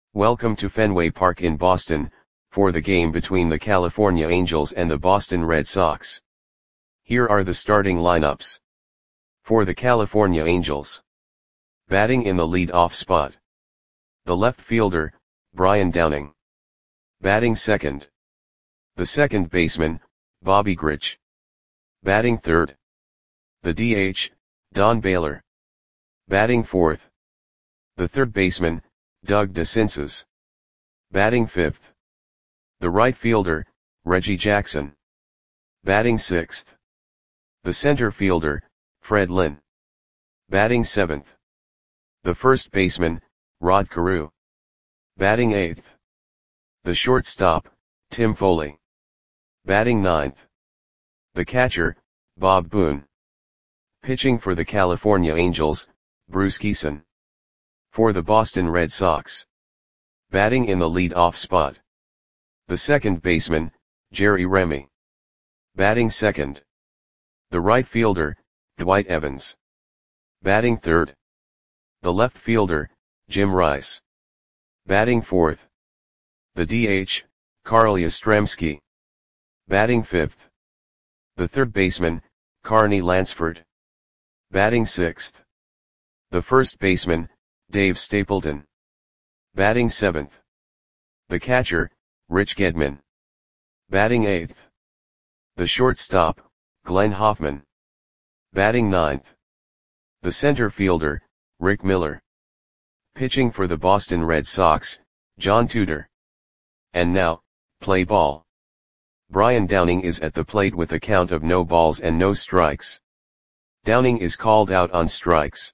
Welcome to Fenway Park in Boston, for the game between the California Angels and the Boston Red Sox. Here are the starting lineups. For the California Angels. Batting in the lead-off spot. The left fielder, Brian Downing. Batting second. The second baseman, Bobby Grich. Batting third. The DH, Don Baylor. Batting fourth. The third baseman, Doug DeCinces. Batting fifth. The right fielder, Reggie Jackson. Batting sixth. The center fielder, Fred Lynn. Batting seventh. The first baseman, Rod Carew. Batting eighth. The shortstop, Tim Foley. Batting ninth. The catcher, Bob Boone. Pitching for the California Angels, Bruce Kison. For the Boston Red Sox. Batting in the lead-off spot. The second baseman, Jerry Remy. Batting second. The right fielder, Dwight Evans. Batting third. The left fielder, Jim Rice. Batting fourth. The DH, Carl Yastrzemski. Batting fifth. The third baseman, Carney Lansford. Batting sixth. The first baseman, Dave Stapleton. Batting seventh. The catcher, Rich Gedman. Batting eighth. The shortstop, Glenn Hoffman. Batting ninth. The center fielder, Rick Miller. Pitching for the Boston Red Sox, John Tudor. And now, play ball. Brian Downing is at the plate with a count of no balls and no strikes. Downing is called out on strikes.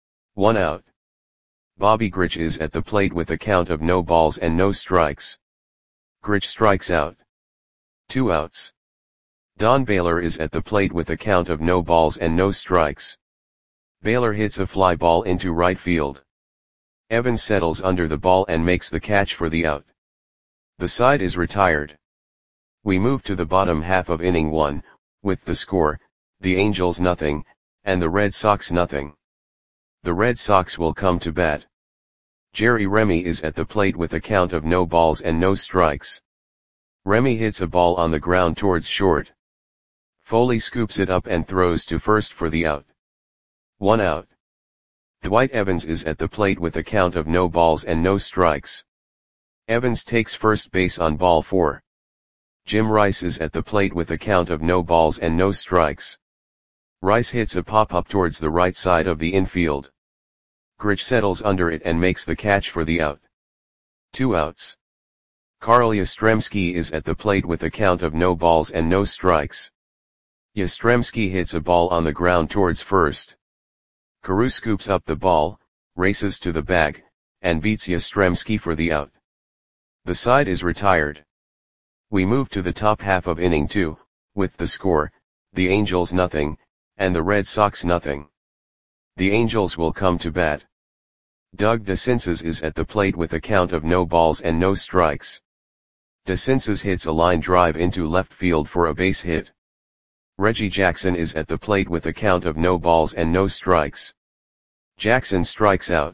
1 out. Bobby Grich is at the plate with a count of no balls and no strikes. Grich strikes out. 2 outs. Don Baylor is at the plate with a count of no balls and no strikes. Baylor hits a fly ball into right field. Evans settles under the ball and makes the catch for the out. The side is retired. We move to the bottom half of inning 1, with the score, the Angels nothing, and the Red Sox nothing. The Red Sox will come to bat. Jerry Remy is at the plate with a count of no balls and no strikes. Remy hits a ball on the ground towards short. Foley scoops it up and throws to first for the out. 1 out. Dwight Evans is at the plate with a count of no balls and no strikes. Evans takes first base on ball 4. Jim Rice is at the plate with a count of no balls and no strikes. Rice hits a pop-up towards the right side of the infield. Grich settles under it and makes the catch for the out. 2 outs. Carl Yastrzemski is at the plate with a count of no balls and no strikes. Yastrzemski hits a ball on the ground towards first. Carew scoops up the ball, races to the bag, and beats Yastrzemski for the out. The side is retired. We move to the top half of inning 2, with the score, the Angels nothing, and the Red Sox nothing. The Angels will come to bat. Doug DeCinces is at the plate with a count of no balls and no strikes. DeCinces hits a line drive into left field for a base hit. Reggie Jackson is at the plate with a count of no balls and no strikes. Jackson strikes out.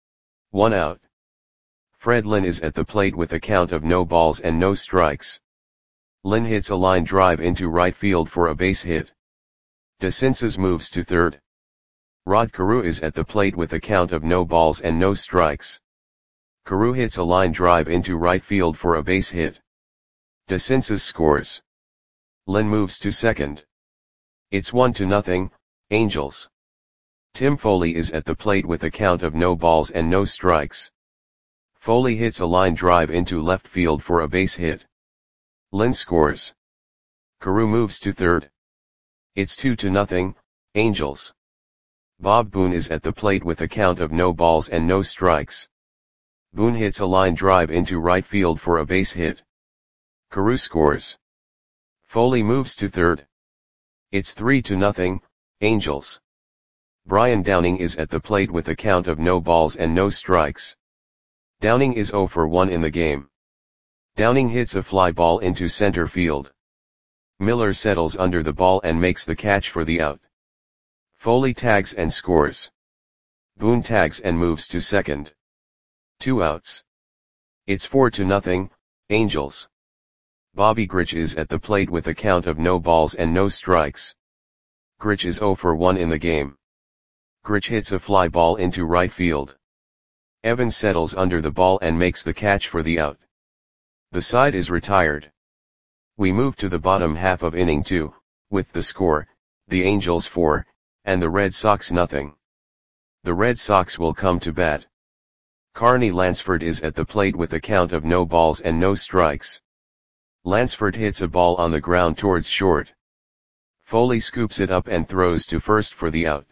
1 out. Fred Lynn is at the plate with a count of no balls and no strikes. Lynn hits a line drive into right field for a base hit. DeCinces moves to third. Rod Carew is at the plate with a count of no balls and no strikes. Carew hits a line drive into right field for a base hit. DeCinces scores. Lynn moves to second. It's 1-0, Angels. Tim Foley is at the plate with a count of no balls and no strikes. Foley hits a line drive into left field for a base hit. Lynn scores. Carew moves to third. It's 2-0, Angels. Bob Boone is at the plate with a count of no balls and no strikes. Boone hits a line drive into right field for a base hit. Carew scores. Foley moves to third. It's 3-0, Angels. Brian Downing is at the plate with a count of no balls and no strikes. Downing is 0 for 1 in the game. Downing hits a fly ball into center field. Miller settles under the ball and makes the catch for the out. Foley tags and scores. Boone tags and moves to second. 2 outs. It's 4-0, Angels. Bobby Grich is at the plate with a count of no balls and no strikes. Grich is 0 for 1 in the game. Grich hits a fly ball into right field. Evans settles under the ball and makes the catch for the out. The side is retired. We move to the bottom half of inning 2, with the score, the Angels 4, and the Red Sox nothing. The Red Sox will come to bat. Carney Lansford is at the plate with a count of no balls and no strikes. Lansford hits a ball on the ground towards short. Foley scoops it up and throws to first for the out.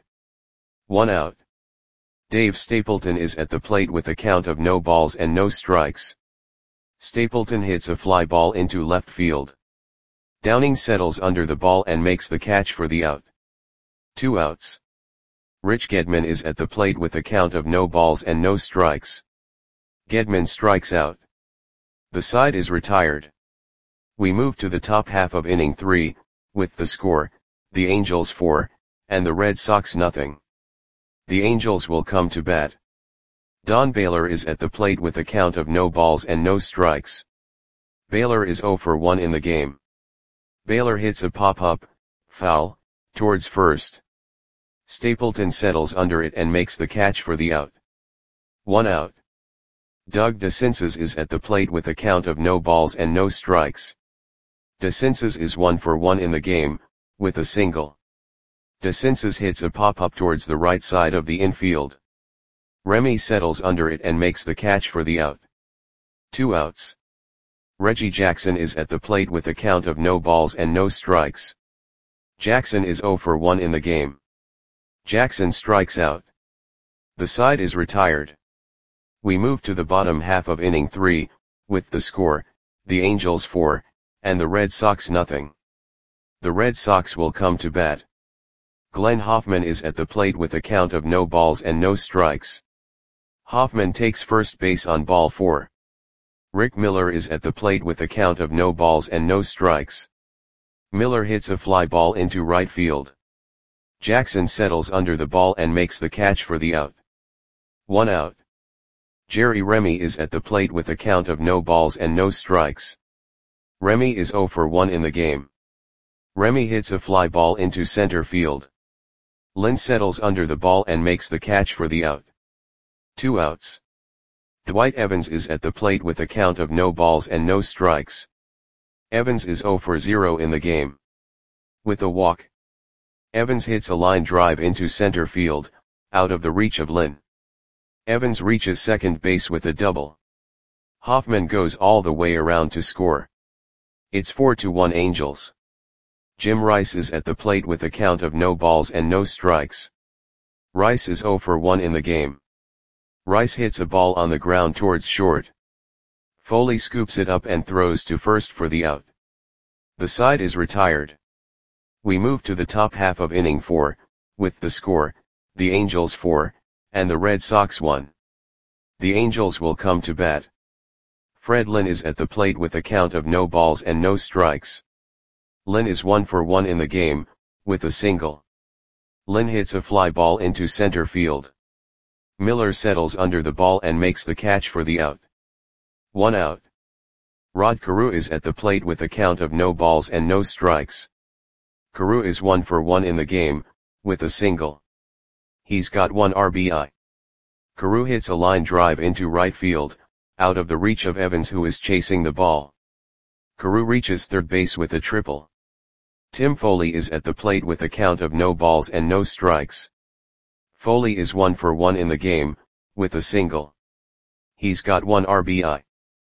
1 out. Dave Stapleton is at the plate with a count of no balls and no strikes. Stapleton hits a fly ball into left field. Downing settles under the ball and makes the catch for the out. 2 outs. Rich Gedman is at the plate with a count of no balls and no strikes. Gedman strikes out. The side is retired. We move to the top half of inning 3, with the score, the Angels 4, and the Red Sox nothing. The Angels will come to bat. Don Baylor is at the plate with a count of no balls and no strikes. Baylor is 0 for 1 in the game. Baylor hits a pop-up, foul, towards first. Stapleton settles under it and makes the catch for the out. 1 out. Doug DeCinces is at the plate with a count of no balls and no strikes. DeCinces is 1 for 1 in the game, with a single. DeCinces hits a pop-up towards the right side of the infield. Remy settles under it and makes the catch for the out. 2 outs. Reggie Jackson is at the plate with a count of no balls and no strikes. Jackson is 0 for 1 in the game. Jackson strikes out. The side is retired. We move to the bottom half of inning 3, with the score, the Angels 4, and the Red Sox nothing. The Red Sox will come to bat. Glenn Hoffman is at the plate with a count of no balls and no strikes. Hoffman takes first base on ball 4. Rick Miller is at the plate with a count of no balls and no strikes. Miller hits a fly ball into right field. Jackson settles under the ball and makes the catch for the out. 1 out. Jerry Remy is at the plate with a count of no balls and no strikes. Remy is 0 for 1 in the game. Remy hits a fly ball into center field. Lynn settles under the ball and makes the catch for the out. 2 outs. Dwight Evans is at the plate with a count of no balls and no strikes. Evans is 0 for 0 in the game. With a walk. Evans hits a line drive into center field, out of the reach of Lynn. Evans reaches second base with a double. Hoffman goes all the way around to score. It's 4-1 Angels. Jim Rice is at the plate with a count of no balls and no strikes. Rice is 0 for 1 in the game. Rice hits a ball on the ground towards short. Foley scoops it up and throws to first for the out. The side is retired. We move to the top half of inning 4, with the score, the Angels 4, and the Red Sox 1. The Angels will come to bat. Fred Lynn is at the plate with a count of no balls and no strikes. Lynn is 1 for 1 in the game, with a single. Lynn hits a fly ball into center field. Miller settles under the ball and makes the catch for the out. 1 out. Rod Carew is at the plate with a count of no balls and no strikes. Carew is 1 for 1 in the game, with a single. He's got 1 RBI. Carew hits a line drive into right field, out of the reach of Evans who is chasing the ball. Carew reaches third base with a triple. Tim Foley is at the plate with a count of no balls and no strikes. Foley is 1 for 1 in the game, with a single. He's got 1 RBI.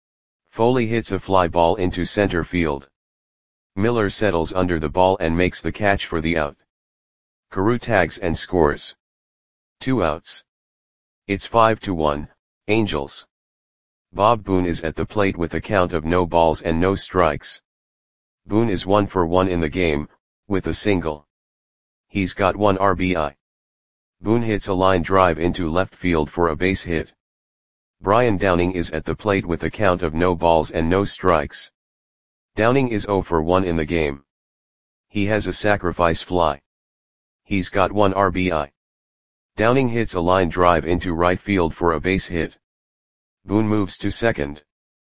Foley hits a fly ball into center field. Miller settles under the ball and makes the catch for the out. Carew tags and scores. 2 outs. It's 5-1, Angels. Bob Boone is at the plate with a count of no balls and no strikes. Boone is 1 for 1 in the game, with a single. He's got 1 RBI. Boone hits a line drive into left field for a base hit. Brian Downing is at the plate with a count of no balls and no strikes. Downing is 0 for 1 in the game. He has a sacrifice fly. He's got 1 RBI. Downing hits a line drive into right field for a base hit. Boone moves to second.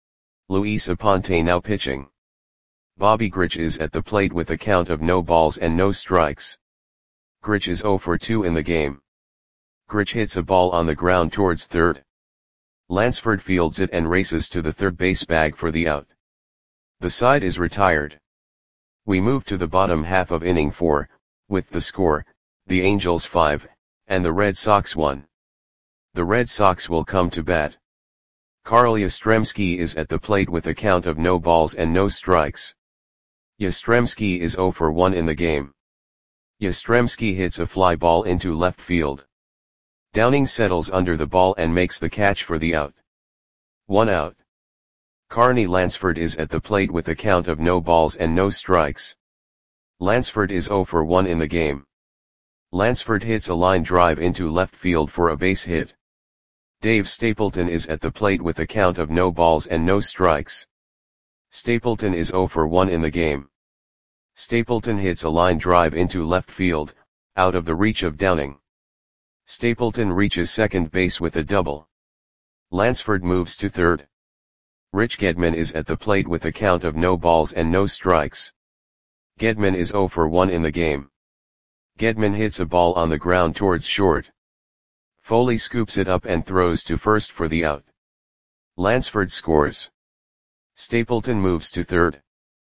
Luis Aponte now pitching. Bobby Grich is at the plate with a count of no balls and no strikes. Grich is 0 for 2 in the game. Grich hits a ball on the ground towards third. Lansford fields it and races to the third base bag for the out. The side is retired. We move to the bottom half of inning 4, with the score, the Angels 5, and the Red Sox 1. The Red Sox will come to bat. Carl Yastrzemski is at the plate with a count of no balls and no strikes. Yastrzemski is 0 for 1 in the game. Yastrzemski hits a fly ball into left field. Downing settles under the ball and makes the catch for the out. 1 out. Carney Lansford is at the plate with a count of no balls and no strikes. Lansford is 0 for 1 in the game. Lansford hits a line drive into left field for a base hit. Dave Stapleton is at the plate with a count of no balls and no strikes. Stapleton is 0 for 1 in the game. Stapleton hits a line drive into left field, out of the reach of Downing. Stapleton reaches second base with a double. Lansford moves to third. Rich Gedman is at the plate with a count of no balls and no strikes. Gedman is 0 for 1 in the game. Gedman hits a ball on the ground towards short. Foley scoops it up and throws to first for the out. Lansford scores. Stapleton moves to third.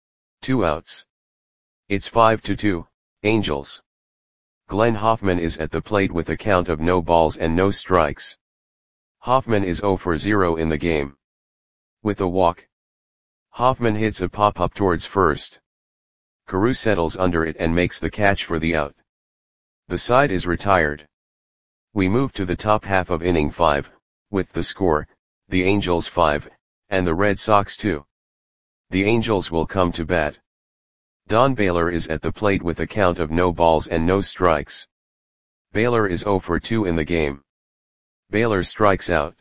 2 outs. It's 5-2, Angels. Glenn Hoffman is at the plate with a count of no balls and no strikes. Hoffman is 0 for 0 in the game. With a walk. Hoffman hits a pop-up towards first. Carew settles under it and makes the catch for the out. The side is retired. We move to the top half of inning 5, with the score, the Angels 5, and the Red Sox 2. The Angels will come to bat. Don Baylor is at the plate with a count of no balls and no strikes. Baylor is 0 for 2 in the game. Baylor strikes out.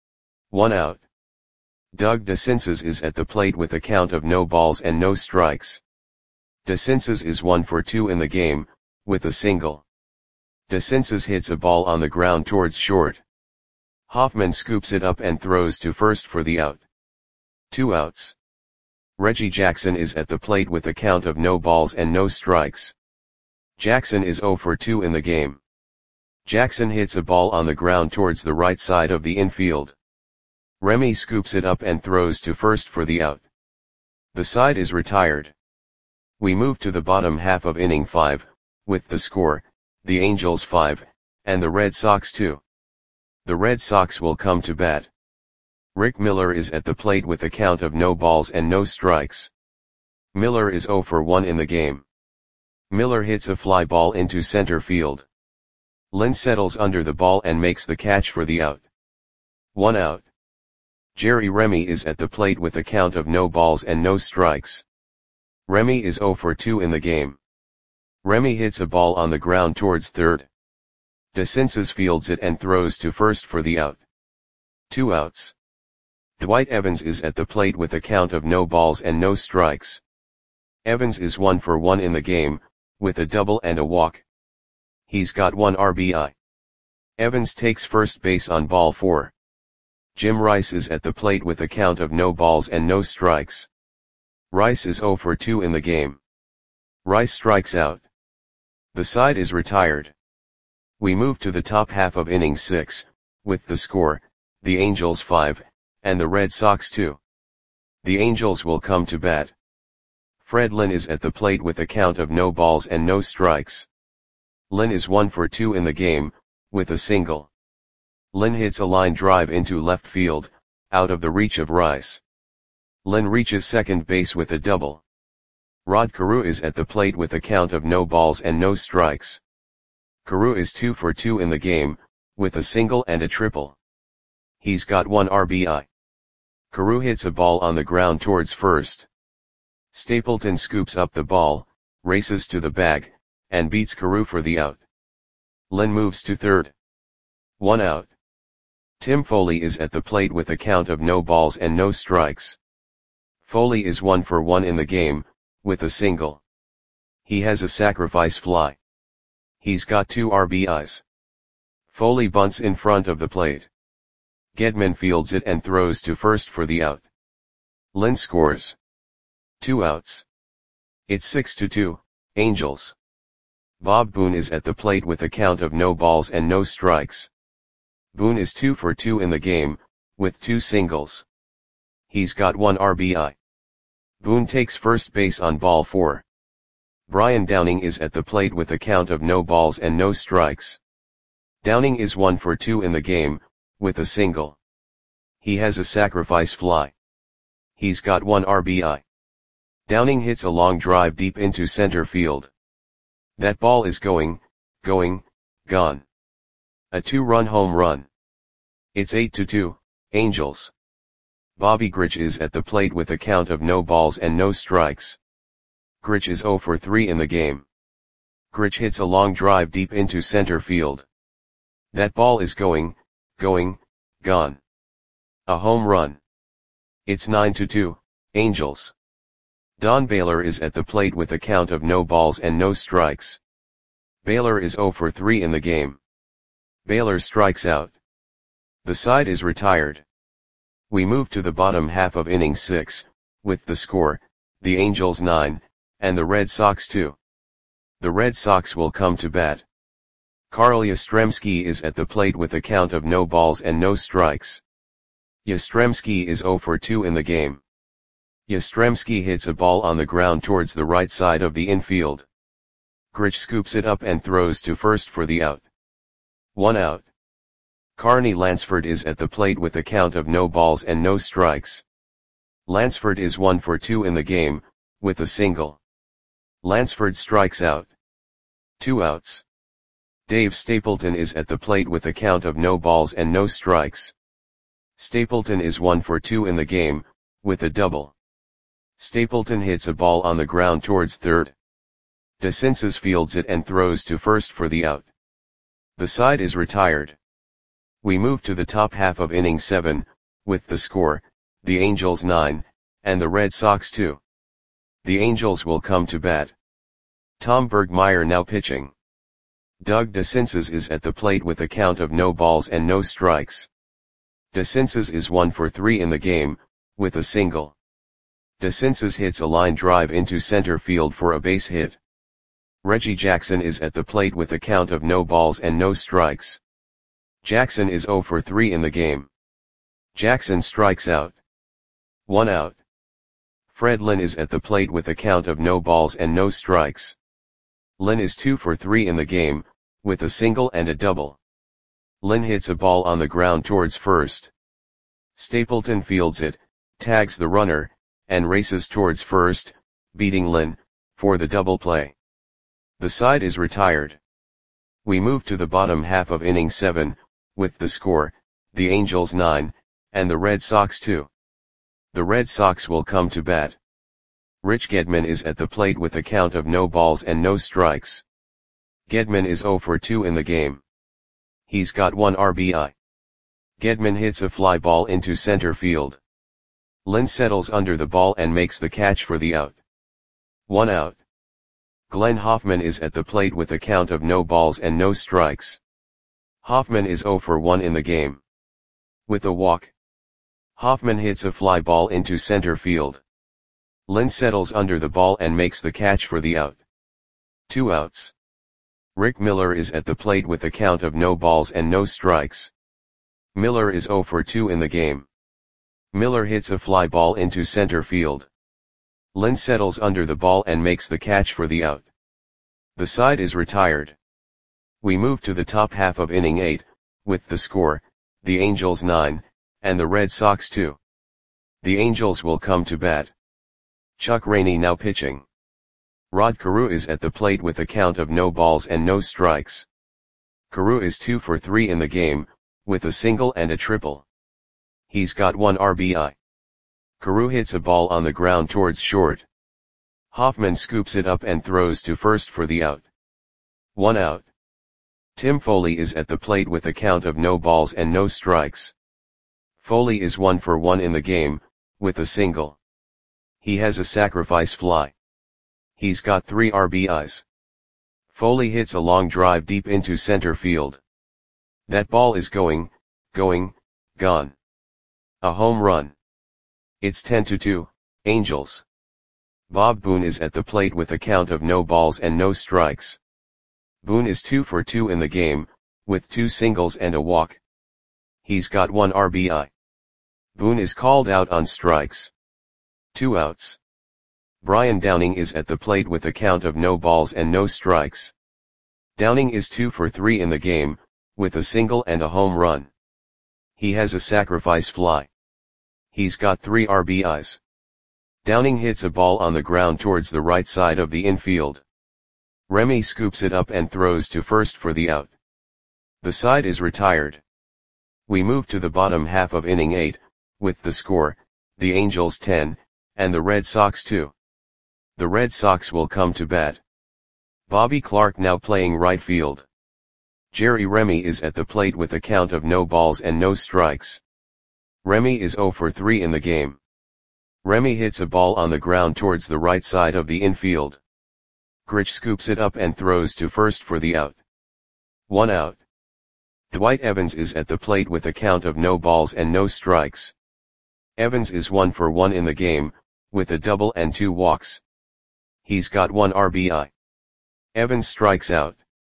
1 out. Doug DeCinces is at the plate with a count of no balls and no strikes. DeCinces is 1 for 2 in the game, with a single. DeCinces hits a ball on the ground towards short. Hoffman scoops it up and throws to first for the out. 2 outs. Reggie Jackson is at the plate with a count of no balls and no strikes. Jackson is 0 for 2 in the game. Jackson hits a ball on the ground towards the right side of the infield. Remy scoops it up and throws to first for the out. The side is retired. We move to the bottom half of inning 5, with the score, the Angels 5, and the Red Sox 2. The Red Sox will come to bat. Rick Miller is at the plate with a count of no balls and no strikes. Miller is 0 for 1 in the game. Miller hits a fly ball into center field. Lynn settles under the ball and makes the catch for the out. 1 out. Jerry Remy is at the plate with a count of no balls and no strikes. Remy is 0 for 2 in the game. Remy hits a ball on the ground towards third. DeCinces fields it and throws to first for the out. 2 outs. Dwight Evans is at the plate with a count of no balls and no strikes. Evans is 1 for 1 in the game, with a double and a walk. He's got 1 RBI. Evans takes first base on ball 4. Jim Rice is at the plate with a count of no balls and no strikes. Rice is 0 for 2 in the game. Rice strikes out. The side is retired. We move to the top half of inning 6, with the score, the Angels 5, and the Red Sox 2. The Angels will come to bat. Fred Lynn is at the plate with a count of no balls and no strikes. Lynn is 1 for 2 in the game, with a single. Lynn hits a line drive into left field, out of the reach of Rice. Lynn reaches second base with a double. Rod Carew is at the plate with a count of no balls and no strikes. Carew is 2 for 2 in the game, with a single and a triple. He's got 1 RBI. Carew hits a ball on the ground towards first. Stapleton scoops up the ball, races to the bag, and beats Carew for the out. Lynn moves to third. 1 out. Tim Foley is at the plate with a count of no balls and no strikes. Foley is 1 for 1 in the game, with a single. He has a sacrifice fly. He's got 2 RBIs. Foley bunts in front of the plate. Gedman fields it and throws to first for the out. Lynn scores. 2 outs. It's 6-2, Angels. Bob Boone is at the plate with a count of no balls and no strikes. Boone is 2 for 2 in the game, with 2 singles. He's got 1 RBI. Boone takes first base on ball 4. Brian Downing is at the plate with a count of no balls and no strikes. Downing is 1 for 2 in the game, with a single. He has a sacrifice fly. He's got 1 RBI. Downing hits a long drive deep into center field. That ball is going, gone. A 2-run home run. It's 8-2, Angels. Bobby Grich is at the plate with a count of no balls and no strikes. Grich is 0 for 3 in the game. Grich hits a long drive deep into center field. That ball is going, gone. A home run. It's 9-2, Angels. Don Baylor is at the plate with a count of no balls and no strikes. Baylor is 0 for 3 in the game. Baylor strikes out. The side is retired. We move to the bottom half of inning 6, with the score, the Angels 9, and the Red Sox 2. The Red Sox will come to bat. Carl Yastrzemski is at the plate with a count of no balls and no strikes. Yastrzemski is 0 for 2 in the game. Yastrzemski hits a ball on the ground towards the right side of the infield. Grich scoops it up and throws to first for the out. 1 out. Carney Lansford is at the plate with a count of no balls and no strikes. Lansford is 1 for 2 in the game, with a single. Lansford strikes out. 2 outs. Dave Stapleton is at the plate with a count of no balls and no strikes. Stapleton is 1 for 2 in the game, with a double. Stapleton hits a ball on the ground towards third. DeCinces fields it and throws to first for the out. The side is retired. We move to the top half of inning 7, with the score, the Angels 9, and the Red Sox 2. The Angels will come to bat. Tom Bergmeyer now pitching. Doug DeCinces is at the plate with a count of no balls and no strikes. DeCinces is 1 for 3 in the game, with a single. DeCinces hits a line drive into center field for a base hit. Reggie Jackson is at the plate with a count of no balls and no strikes. Jackson is 0 for 3 in the game. Jackson strikes out. 1 out. Fred Lynn is at the plate with a count of no balls and no strikes. Lynn is 2 for 3 in the game, with a single and a double. Lynn hits a ball on the ground towards first. Stapleton fields it, tags the runner, and races towards first, beating Lynn, for the double play. The side is retired. We move to the bottom half of inning 7, with the score, the Angels 9, and the Red Sox 2. The Red Sox will come to bat. Rich Gedman is at the plate with a count of no balls and no strikes. Gedman is 0 for 2 in the game. He's got 1 RBI. Gedman hits a fly ball into center field. Lynn settles under the ball and makes the catch for the out. 1 out. Glenn Hoffman is at the plate with a count of no balls and no strikes. Hoffman is 0 for 1 in the game. With a walk. Hoffman hits a fly ball into center field. Lynn settles under the ball and makes the catch for the out. 2 outs. Rick Miller is at the plate with a count of no balls and no strikes. Miller is 0 for 2 in the game. Miller hits a fly ball into center field. Lynn settles under the ball and makes the catch for the out. The side is retired. We move to the top half of inning 8, with the score, the Angels 9, and the Red Sox 2. The Angels will come to bat. Chuck Rainey now pitching. Rod Carew is at the plate with a count of no balls and no strikes. Carew is 2 for 3 in the game, with a single and a triple. He's got 1 RBI. Carew hits a ball on the ground towards short. Hoffman scoops it up and throws to first for the out. 1 out. Tim Foley is at the plate with a count of no balls and no strikes. Foley is 1 for 1 in the game, with a single. He has a sacrifice fly. He's got 3 RBIs. Foley hits a long drive deep into center field. That ball is going, gone. A home run. It's 10-2, Angels. Bob Boone is at the plate with a count of no balls and no strikes. Boone is 2 for 2 in the game, with 2 singles and a walk. He's got 1 RBI. Boone is called out on strikes. 2 outs. Brian Downing is at the plate with a count of no balls and no strikes. Downing is 2 for 3 in the game, with a single and a home run. He has a sacrifice fly. He's got 3 RBIs. Downing hits a ball on the ground towards the right side of the infield. Remy scoops it up and throws to first for the out. The side is retired. We move to the bottom half of inning 8, with the score, the Angels 10, and the Red Sox 2. The Red Sox will come to bat. Bobby Clark now playing right field. Jerry Remy is at the plate with a count of no balls and no strikes. Remy is 0 for 3 in the game. Remy hits a ball on the ground towards the right side of the infield. Grich scoops it up and throws to first for the out. 1 out. Dwight Evans is at the plate with a count of no balls and no strikes. Evans is 1 for 1 in the game, with a double and 2 walks. He's got 1 RBI. Evans strikes out.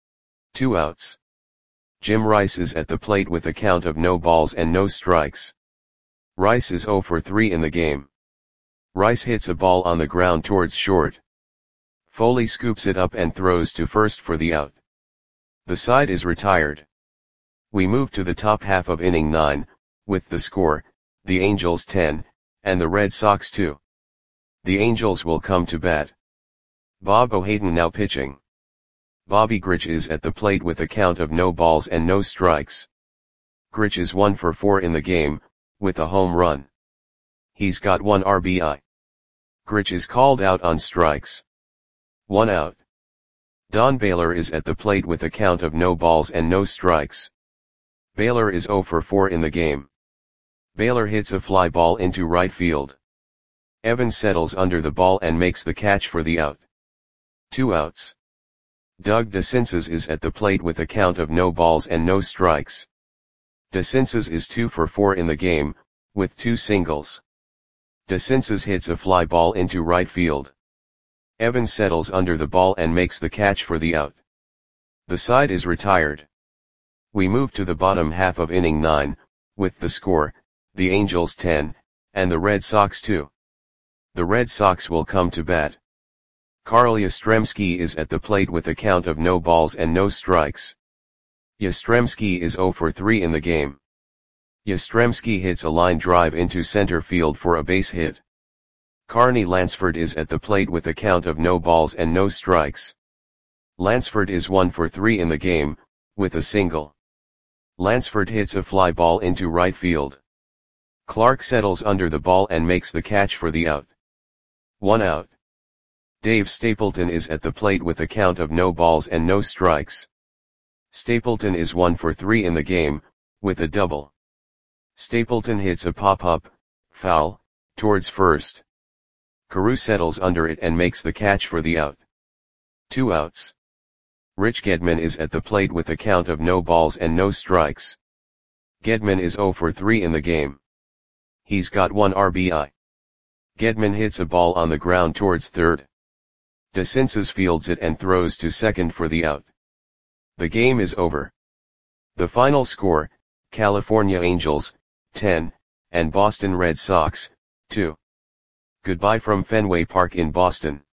2 outs. Jim Rice is at the plate with a count of no balls and no strikes. Rice is 0 for 3 in the game. Rice hits a ball on the ground towards short. Foley scoops it up and throws to first for the out. The side is retired. We move to the top half of inning 9, with the score, the Angels 10, and the Red Sox 2. The Angels will come to bat. Bob O'Haden now pitching. Bobby Grich is at the plate with a count of no balls and no strikes. Grich is 1 for 4 in the game, with a home run. He's got 1 RBI. Grich is called out on strikes. 1 out. Don Baylor is at the plate with a count of no balls and no strikes. Baylor is 0 for 4 in the game. Baylor hits a fly ball into right field. Evans settles under the ball and makes the catch for the out. 2 outs. Doug DeCinces is at the plate with a count of no balls and no strikes. DeCinces is 2 for 4 in the game, with 2 singles. DeCinces hits a fly ball into right field. Evans settles under the ball and makes the catch for the out. The side is retired. We move to the bottom half of inning 9, with the score, the Angels 10, and the Red Sox 2. The Red Sox will come to bat. Carl Yastrzemski is at the plate with a count of no balls and no strikes. Yastrzemski is 0 for 3 in the game. Yastrzemski hits a line drive into center field for a base hit. Carney Lansford is at the plate with a count of no balls and no strikes. Lansford is 1 for 3 in the game, with a single. Lansford hits a fly ball into right field. Clark settles under the ball and makes the catch for the out. 1 out. Dave Stapleton is at the plate with a count of no balls and no strikes. Stapleton is 1 for 3 in the game, with a double. Stapleton hits a pop-up, foul, towards first. Carew settles under it and makes the catch for the out. 2 outs. Rich Gedman is at the plate with a count of no balls and no strikes. Gedman is 0 for 3 in the game. He's got 1 RBI. Gedman hits a ball on the ground towards third. DeCinces fields it and throws to second for the out. The game is over. The final score, California Angels, 10, and Boston Red Sox, 2. Goodbye from Fenway Park in Boston.